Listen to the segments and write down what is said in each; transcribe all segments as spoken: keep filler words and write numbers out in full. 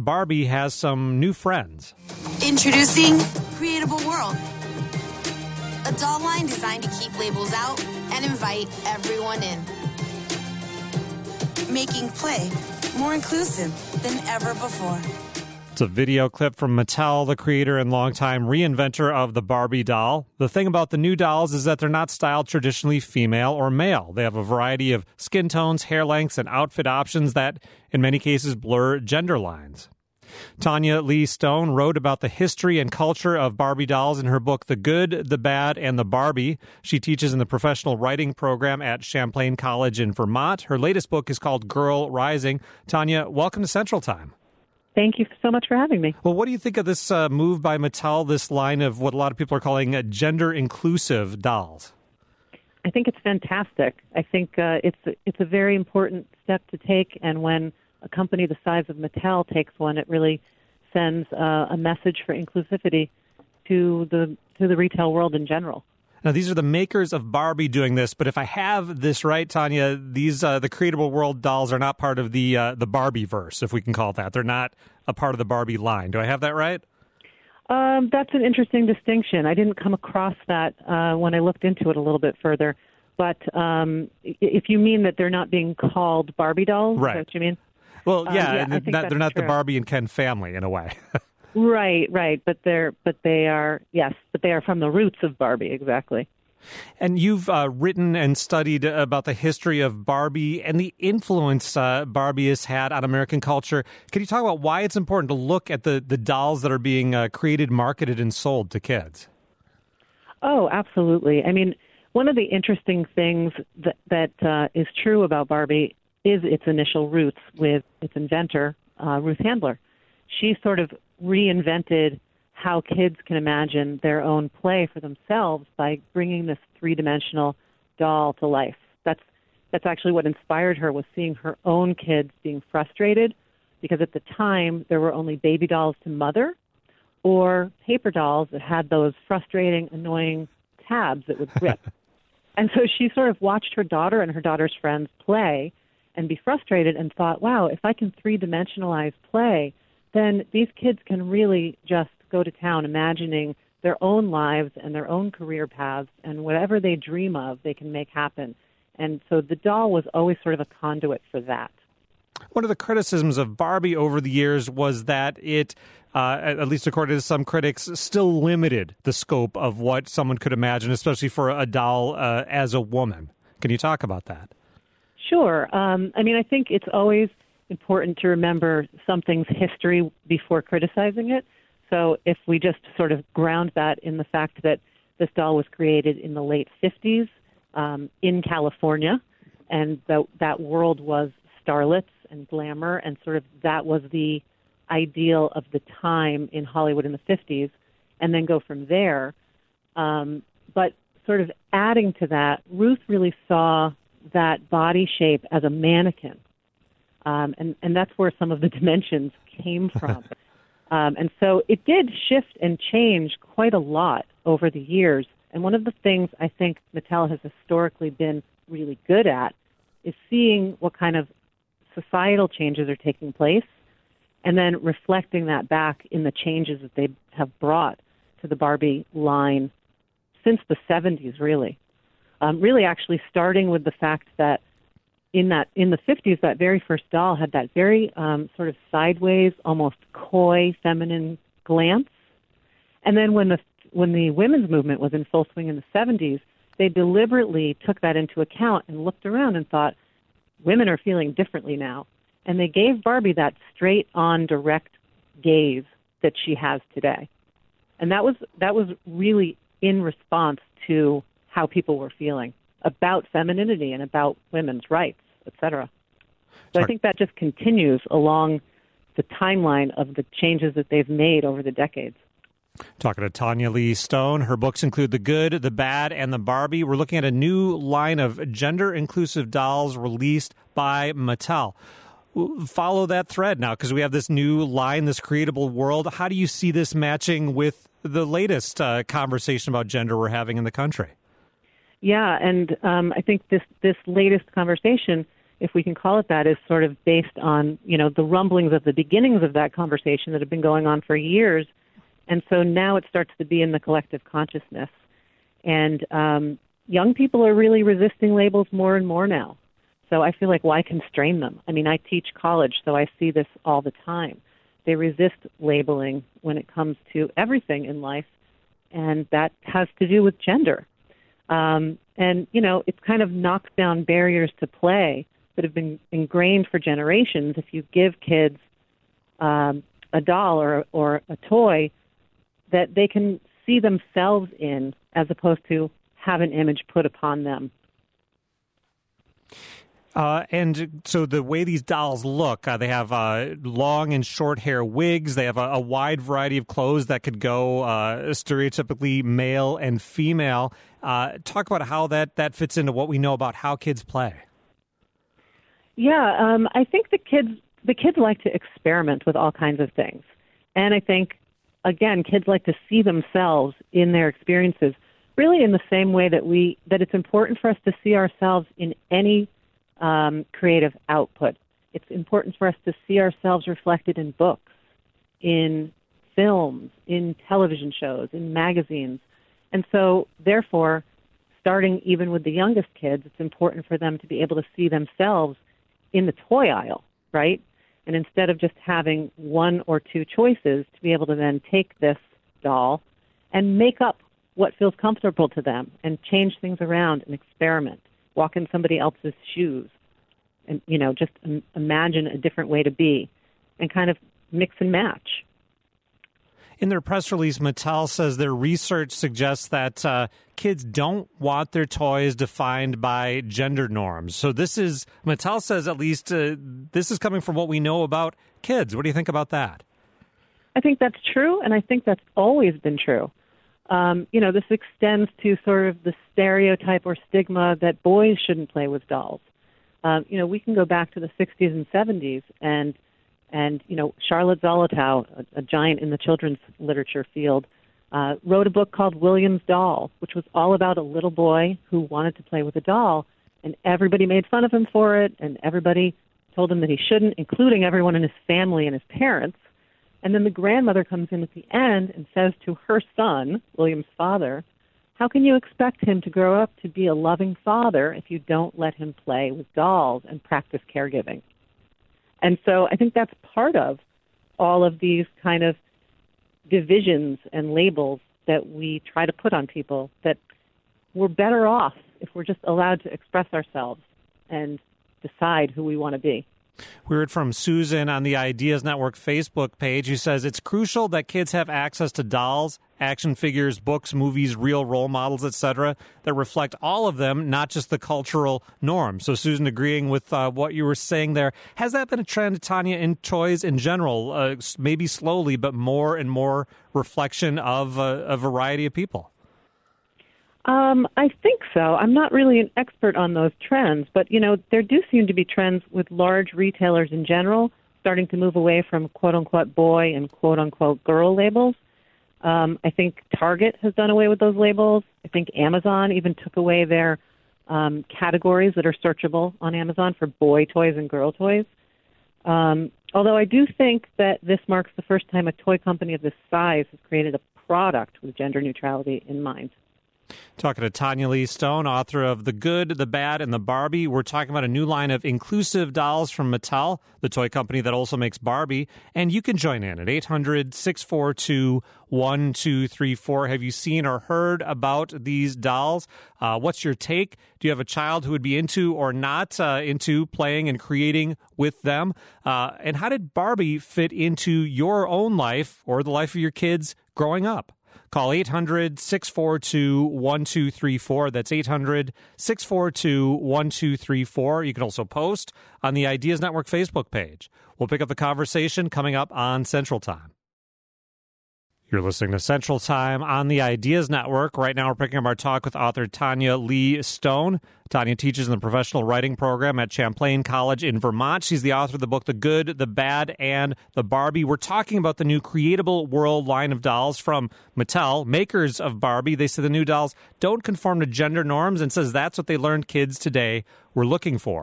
Barbie has some new friends. Introducing Creatable World, a doll line designed to keep labels out and invite everyone in, making play more inclusive than ever before. It's a video clip from Mattel, the creator and longtime reinventor of the Barbie doll. The thing about the new dolls is that they're not styled traditionally female or male. They have a variety of skin tones, hair lengths, and outfit options that, in many cases, blur gender lines. Tanya Lee Stone wrote about the history and culture of Barbie dolls in her book, The Good, the Bad, and the Barbie. She teaches in the professional writing program at Champlain College in Vermont. Her latest book is called Girl Rising. Tanya, welcome to Central Time. Thank you so much for having me. Well, what do you think of this uh, move by Mattel, this line of what a lot of people are calling uh, gender-inclusive dolls? I think it's fantastic. I think uh, it's it's a very important step to take, and when a company the size of Mattel takes one, it really sends uh, a message for inclusivity to the to the retail world in general. Now, these are the makers of Barbie doing this, but if I have this right, Tanya, these uh, the Creatable World dolls are not part of the uh, the Barbie-verse, if we can call it that. They're not a part of the Barbie line. Do I have that right? Um, that's an interesting distinction. I didn't come across that uh, when I looked into it a little bit further. But um, if you mean that they're not being called Barbie dolls, right. Is that what you mean? Well, yeah, um, yeah and not, they're not true. the Barbie and Ken family in a way. Right, right, but they're but they are yes, but they are from the roots of Barbie, exactly. And you've uh, written and studied about the history of Barbie and the influence uh, Barbie has had on American culture. Can you talk about why it's important to look at the, the dolls that are being uh, created, marketed, and sold to kids? Oh, absolutely. I mean, one of the interesting things that, that uh, is true about Barbie is its initial roots with its inventor, uh, Ruth Handler. She sort of reinvented how kids can imagine their own play for themselves by bringing this three-dimensional doll to life. That's that's actually what inspired her, was seeing her own kids being frustrated, because at the time there were only baby dolls to mother or paper dolls that had those frustrating, annoying tabs that would rip. And so she sort of watched her daughter and her daughter's friends play and be frustrated and thought, wow, if I can three-dimensionalize play, then these kids can really just go to town imagining their own lives and their own career paths, and whatever they dream of, they can make happen. And so the doll was always sort of a conduit for that. One of the criticisms of Barbie over the years was that it, uh, at least according to some critics, still limited the scope of what someone could imagine, especially for a doll uh, as a woman. Can you talk about that? Sure. Um, I mean, I think it's always important to remember something's history before criticizing it. So if we just sort of ground that in the fact that this doll was created in the late fifties um, in California, and the, that world was starlets and glamour, and sort of that was the ideal of the time in Hollywood in the fifties, and then go from there. Um, but sort of adding to that, Ruth really saw that body shape as a mannequin. Um, and, and that's where some of the dimensions came from. um, and so it did shift and change quite a lot over the years. And one of the things I think Mattel has historically been really good at is seeing what kind of societal changes are taking place and then reflecting that back in the changes that they have brought to the Barbie line since the seventies, really. Um, really actually starting with the fact that In that, in the fifties, that very first doll had that very um, sort of sideways, almost coy, feminine glance. And then when the when the women's movement was in full swing in the seventies, they deliberately took that into account and looked around and thought, women are feeling differently now. And they gave Barbie that straight-on, direct gaze that she has today. And that was that was really in response to how people were feeling about femininity and about women's rights, et cetera. So I think that just continues along the timeline of the changes that they've made over the decades. Talking to Tanya Lee Stone. Her books include The Good, The Bad, and The Barbie. We're looking at a new line of gender-inclusive dolls released by Mattel. Follow that thread now, because we have this new line, this Creatable World. How do you see this matching with the latest uh, conversation about gender we're having in the country? Yeah, and um, I think this, this latest conversation if we can call it that, is sort of based on, you know, the rumblings of the beginnings of that conversation that have been going on for years. And so now it starts to be in the collective consciousness. And um, young people are really resisting labels more and more now. So I feel like, why constrain them? I mean, I teach college, so I see this all the time. They resist labeling when it comes to everything in life, and that has to do with gender. Um, and, you know, it kind of knocks down barriers to play that have been ingrained for generations. If you give kids um, a doll or, or a toy that they can see themselves in, as opposed to have an image put upon them. Uh, and so the way these dolls look, uh, they have uh, long and short hair wigs. They have a, a wide variety of clothes that could go uh, stereotypically male and female. Uh, talk about how that, that fits into what we know about how kids play. Yeah, um, I think the kids the kids like to experiment with all kinds of things. And I think, again, kids like to see themselves in their experiences, really in the same way that we that it's important for us to see ourselves in any Um, creative output. It's important for us to see ourselves reflected in books, in films, in television shows, in magazines. And so, therefore, starting even with the youngest kids, it's important for them to be able to see themselves in the toy aisle, right? And instead of just having one or two choices, to be able to then take this doll and make up what feels comfortable to them and change things around and experiment. Walk in somebody else's shoes, and, you know, just um, imagine a different way to be and kind of mix and match. In their press release, Mattel says their research suggests that uh, kids don't want their toys defined by gender norms. So this is, Mattel says at least, uh, this is coming from what we know about kids. What do you think about that? I think that's true, and I think that's always been true. Um, you know, this extends to sort of the stereotype or stigma that boys shouldn't play with dolls. Um, you know, we can go back to the sixties and seventies, and, and you know, Charlotte Zolotow, a, a giant in the children's literature field, uh, wrote a book called William's Doll, which was all about a little boy who wanted to play with a doll, and everybody made fun of him for it, and everybody told him that he shouldn't, including everyone in his family and his parents. And then the grandmother comes in at the end and says to her son, William's father, how can you expect him to grow up to be a loving father if you don't let him play with dolls and practice caregiving? And so I think that's part of all of these kind of divisions and labels that we try to put on people, that we're better off if we're just allowed to express ourselves and decide who we want to be. We heard from Susan on the Ideas Network Facebook page, who says it's crucial that kids have access to dolls, action figures, books, movies, real role models, et cetera, that reflect all of them, not just the cultural norm. So, Susan, agreeing with uh, what you were saying there, has that been a trend, Tanya, in toys in general? Uh, maybe slowly, but more and more reflection of uh, a variety of people? Um, I think so. I'm not really an expert on those trends, but, you know, there do seem to be trends with large retailers in general starting to move away from quote-unquote boy and quote-unquote girl labels. Um, I think Target has done away with those labels. I think Amazon even took away their um, categories that are searchable on Amazon for boy toys and girl toys. Um, although I do think that this marks the first time a toy company of this size has created a product with gender neutrality in mind. Talking to Tanya Lee Stone, author of The Good, the Bad, and the Barbie. We're talking about a new line of inclusive dolls from Mattel, the toy company that also makes Barbie. And you can join in at eight hundred, six four two, one two three four. Have you seen or heard about these dolls? Uh, what's your take? Do you have a child who would be into or not uh, into playing and creating with them? Uh, and how did Barbie fit into your own life or the life of your kids growing up? Call eight hundred, six four two, one two three four. That's eight hundred, six four two, one two three four. You can also post on the Ideas Network Facebook page. We'll pick up the conversation coming up on Central Time. You're listening to Central Time on the Ideas Network. Right now we're picking up our talk with author Tanya Lee Stone. Tanya teaches in the professional writing program at Champlain College in Vermont. She's the author of the book The Good, the Bad, and the Barbie. We're talking about the new Creatable World line of dolls from Mattel, makers of Barbie. They say the new dolls don't conform to gender norms and says that's what they learned kids today were looking for.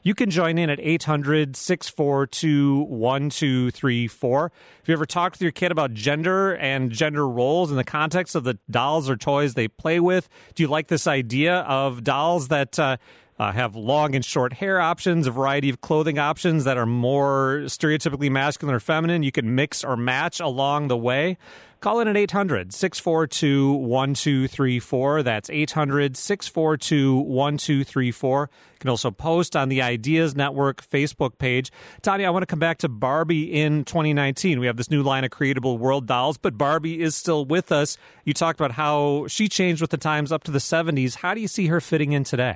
You can join in at eight hundred, six four two, one two three four. If you ever talked with your kid about gender and gender roles in the context of the dolls or toys they play with, do you like this idea of dolls that uh, uh, have long and short hair options, a variety of clothing options that are more stereotypically masculine or feminine? You can mix or match along the way. Call in at eight hundred, six four two, one two three four. That's eight hundred, six four two, one two three four. You can also post on the Ideas Network Facebook page. Tanya, I want to come back to Barbie in twenty nineteen. We have this new line of Creatable World dolls, but Barbie is still with us. You talked about how she changed with the times up to the seventies. How do you see her fitting in today?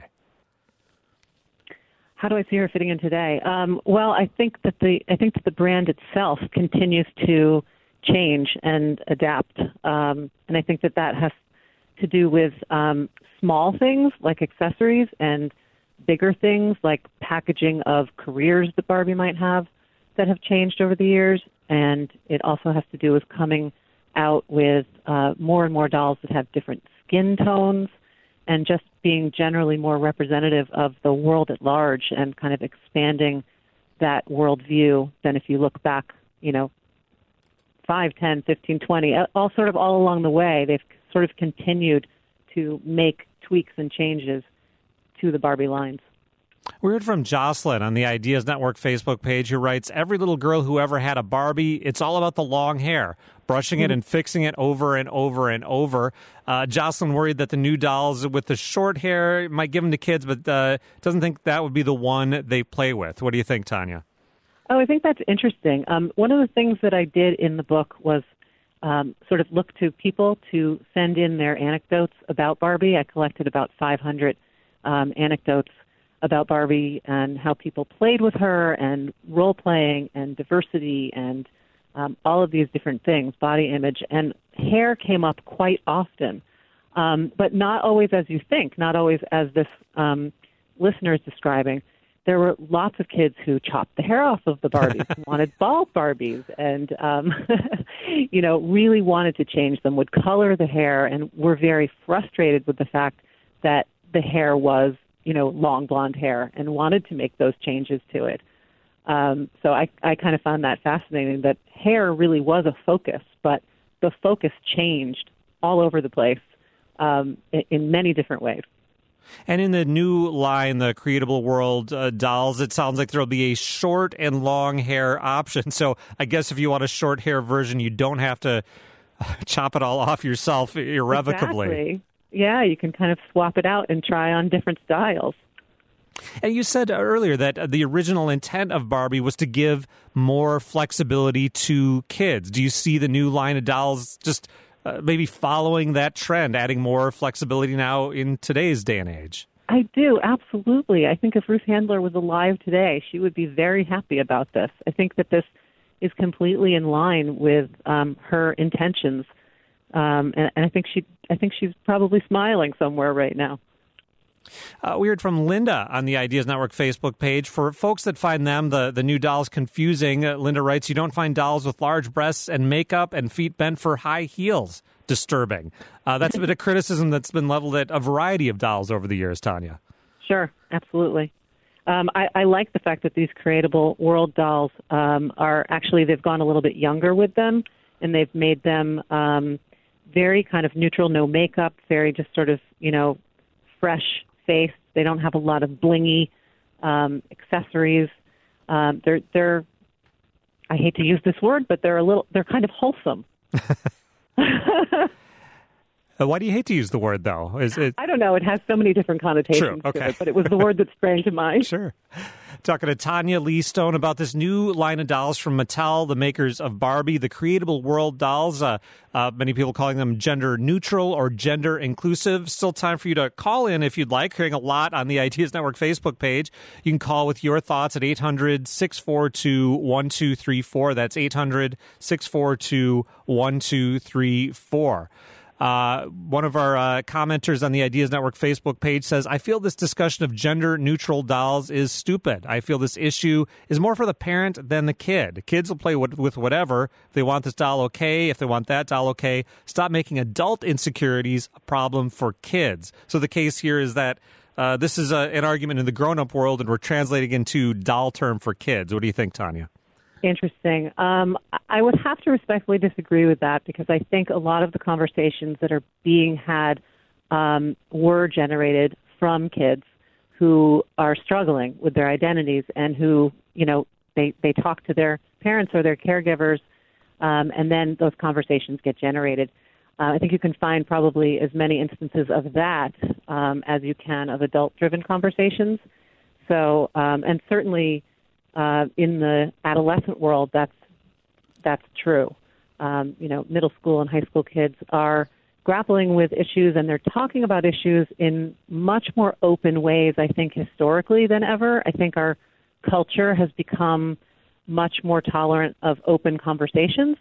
How do I see her fitting in today? Um, well, I think that the I think that the brand itself continues to change and adapt, um, and I think that that has to do with um, small things like accessories and bigger things like packaging of careers that Barbie might have that have changed over the years, and it also has to do with coming out with uh, more and more dolls that have different skin tones and just being generally more representative of the world at large and kind of expanding that worldview than if you look back, you know, five, ten, fifteen, twenty, all sort of all along the way. They've sort of continued to make tweaks and changes to the Barbie lines. We heard from Jocelyn on the Ideas Network Facebook page, who writes, every little girl who ever had a Barbie, it's all about the long hair, brushing it and fixing it over and over and over. Uh, Jocelyn worried that the new dolls with the short hair might give them to kids, but uh, doesn't think that would be the one they play with. What do you think, Tanya? Oh, I think that's interesting. Um, one of the things that I did in the book was um, sort of look to people to send in their anecdotes about Barbie. I collected about five hundred um, anecdotes about Barbie and how people played with her and role-playing and diversity and um, all of these different things, body image. And hair came up quite often, um, but not always as you think, not always as this um, listener is describing. There were lots of kids who chopped the hair off of the Barbies, wanted bald Barbies, and, um, you know, really wanted to change them, would color the hair, and were very frustrated with the fact that the hair was, you know, long blonde hair and wanted to make those changes to it. Um, so I, I kind of found that fascinating, that hair really was a focus, but the focus changed all over the place um, in, in many different ways. And in the new line, the Creatable World uh, dolls, it sounds like there'll be a short and long hair option. So I guess if you want a short hair version, you don't have to chop it all off yourself irrevocably. Exactly. Yeah, you can kind of swap it out and try on different styles. And you said earlier that the original intent of Barbie was to give more flexibility to kids. Do you see the new line of dolls just uh, maybe following that trend, adding more flexibility now in today's day and age? I do, absolutely. I think if Ruth Handler was alive today, she would be very happy about this. I think that this is completely in line with um, her intentions, um, and, and I think she, I think she's probably smiling somewhere right now. Uh, we heard from Linda on the Ideas Network Facebook page. For folks that find them, the, the new dolls, confusing, uh, Linda writes, you don't find dolls with large breasts and makeup and feet bent for high heels disturbing. Uh, that's a bit of criticism that's been leveled at a variety of dolls over the years, Tanya. Sure, absolutely. Um, I, I like the fact that these Creatable World dolls um, are actually, they've gone a little bit younger with them, and they've made them um, very kind of neutral, no makeup, very just sort of, you know, fresh face. They don't have a lot of blingy um, accessories. Um, they're they're I hate to use this word, but they're a little they're kind of wholesome. Why do you hate to use the word, though? Is it... I don't know. It has so many different connotations True. Okay. to it, but it was the word that sprang to mind. Sure. Talking to Tanya Lee Stone about this new line of dolls from Mattel, the makers of Barbie, the Creatable World dolls. Uh, uh, many people calling them gender neutral or gender inclusive. Still time for you to call in if you'd like. Hearing a lot on the Ideas Network Facebook page. You can call with your thoughts at eight hundred, six four two, one two three four. That's eight hundred, six four two, one two three four. Uh, one of our uh, commenters on the Ideas Network Facebook page says, I feel this discussion of gender-neutral dolls is stupid. I feel this issue is more for the parent than the kid. Kids will play with, with whatever. If they want this doll, okay. If they want that doll, okay. Stop making adult insecurities a problem for kids. So the case here is that Uh, this is uh, an argument in the grown-up world, and we're translating into doll term for kids. What do you think, Tanya? Interesting. Um, I would have to respectfully disagree with that because I think a lot of the conversations that are being had um, were generated from kids who are struggling with their identities and who, you know, they, they talk to their parents or their caregivers, um, and then those conversations get generated. Uh, I think you can find probably as many instances of that um, as you can of adult-driven conversations. So, um, and certainly uh, in the adolescent world, that's that's true. Um, you know, middle school and high school kids are grappling with issues, and they're talking about issues in much more open ways, I think, historically than ever. I think our culture has become much more tolerant of open conversations.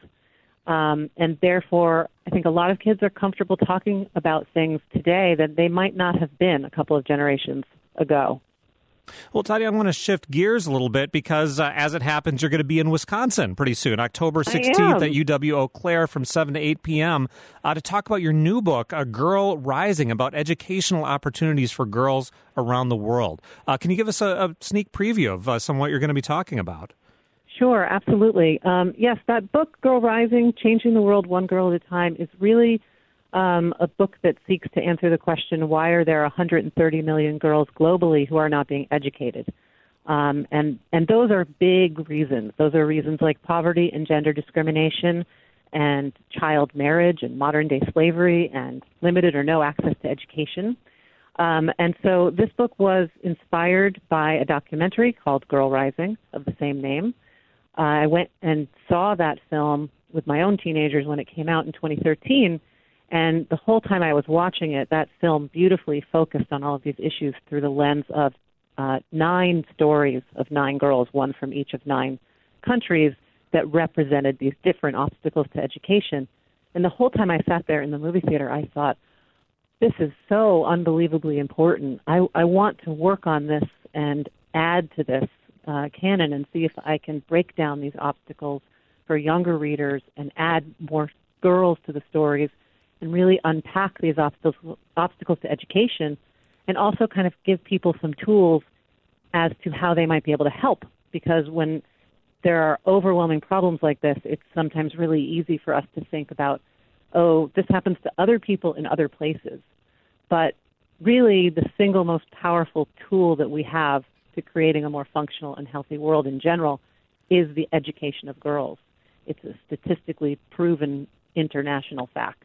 Um, and therefore, I think a lot of kids are comfortable talking about things today that they might not have been a couple of generations ago. Well, Tanya, I want to shift gears a little bit because, uh, as it happens, you're going to be in Wisconsin pretty soon, October sixteenth at U W Eau Claire from seven to eight p.m. Uh, to talk about your new book, A Girl Rising, about educational opportunities for girls around the world. Uh, can you give us a, a sneak preview of uh, some of what you're going to be talking about? Sure, absolutely. Um, yes, that book, Girl Rising, Changing the World One Girl at a Time, is really um, a book that seeks to answer the question, why are there one hundred thirty million girls globally who are not being educated? Um, and, and those are big reasons. Those are reasons like poverty and gender discrimination and child marriage and modern-day slavery and limited or no access to education. Um, and so this book was inspired by a documentary called Girl Rising of the same name. Uh, I went and saw that film with my own teenagers when it came out in twenty thirteen, and the whole time I was watching it, that film beautifully focused on all of these issues through the lens of uh, nine stories of nine girls, one from each of nine countries, that represented these different obstacles to education. And the whole time I sat there in the movie theater, I thought, this is so unbelievably important. I, I want to work on this and add to this Uh, canon and see if I can break down these obstacles for younger readers and add more girls to the stories and really unpack these obstacles, obstacles to education, and also kind of give people some tools as to how they might be able to help. Because when there are overwhelming problems like this, it's sometimes really easy for us to think about, oh, this happens to other people in other places. But really, the single most powerful tool that we have to creating a more functional and healthy world in general is the education of girls. It's a statistically proven international fact.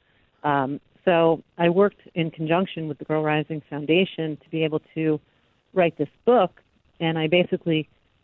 Um, so I worked in conjunction with the Girl Rising Foundation to be able to write this book, and I basically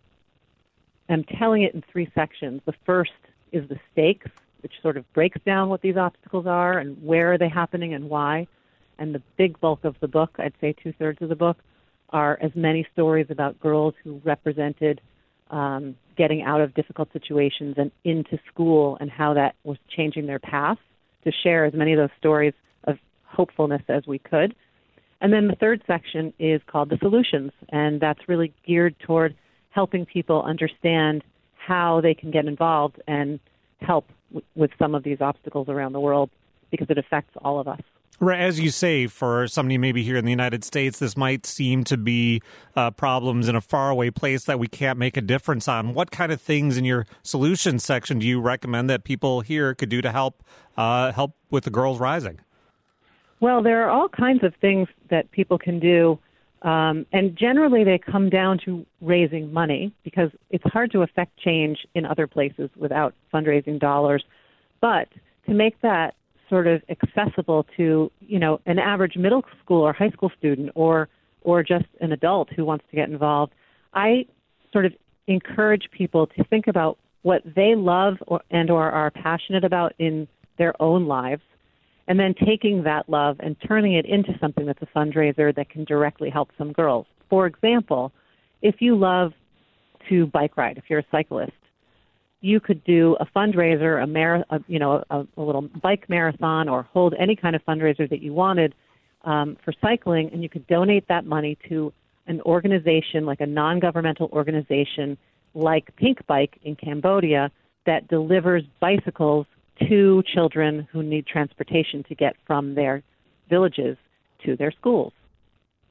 am telling it in three sections. The first is the stakes, which sort of breaks down what these obstacles are and where are they happening and why. And the big bulk of the book, I'd say two-thirds of the book, are as many stories about girls who represented um, getting out of difficult situations and into school and how that was changing their path, to share as many of those stories of hopefulness as we could. And then the third section is called The Solutions, and that's really geared toward helping people understand how they can get involved and help w- with some of these obstacles around the world, because it affects all of us. Right, as you say, for somebody maybe here in the United States, this might seem to be uh, problems in a faraway place that we can't make a difference on. What kind of things in your solutions section do you recommend that people here could do to help uh, help with the Girls Rising? Well, there are all kinds of things that people can do, um, and generally they come down to raising money, because it's hard to affect change in other places without fundraising dollars. But to make that sort of accessible to, you know, an average middle school or high school student, or or just an adult who wants to get involved, I sort of encourage people to think about what they love or, and or are passionate about in their own lives, and then taking that love and turning it into something that's a fundraiser that can directly help some girls. For example, if you love to bike ride, if you're a cyclist, you could do a fundraiser, a, mar- a you know, a, a little bike marathon, or hold any kind of fundraiser that you wanted um, for cycling, and you could donate that money to an organization, like a non-governmental organization like Pink Bike in Cambodia, that delivers bicycles to children who need transportation to get from their villages to their schools.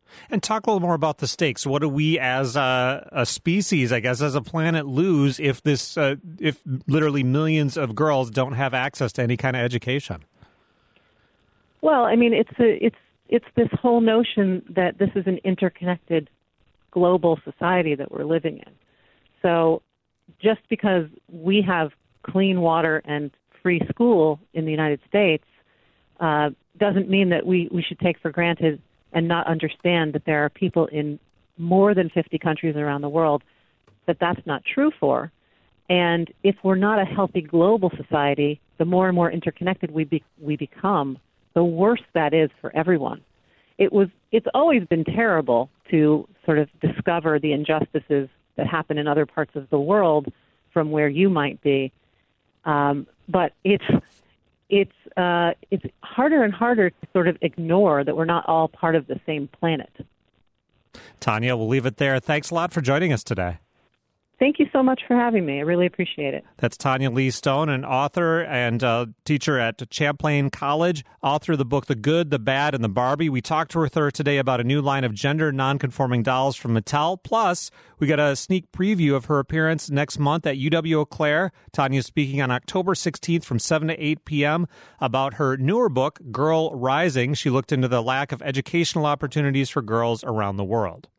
And talk a little more about the stakes. What do we as a, a species, I guess, as a planet lose if this, uh, if literally millions of girls don't have access to any kind of education? Well, I mean, it's a, it's it's this whole notion that this is an interconnected global society that we're living in. So just because we have clean water and free school in the United States uh, doesn't mean that we, we should take for granted and not understand that there are people in more than fifty countries around the world that that's not true for. And if we're not a healthy global society, the more and more interconnected we be, we become, the worse that is for everyone. It was, it's always been terrible to sort of discover the injustices that happen in other parts of the world from where you might be. Um, but it's, it's, uh, it's harder and harder to sort of ignore that we're not all part of the same planet. Tanya, we'll leave it there. Thanks a lot for joining us today. Thank you so much for having me. I really appreciate it. That's Tanya Lee Stone, an author and uh, teacher at Champlain College, author of the book The Good, the Bad, and the Barbie. We talked to her today about a new line of gender nonconforming dolls from Mattel. Plus, we got a sneak preview of her appearance next month at U W Eau Claire. Tanya's speaking on October sixteenth from seven to eight p.m. about her newer book, Girl Rising. She looked into the lack of educational opportunities for girls around the world.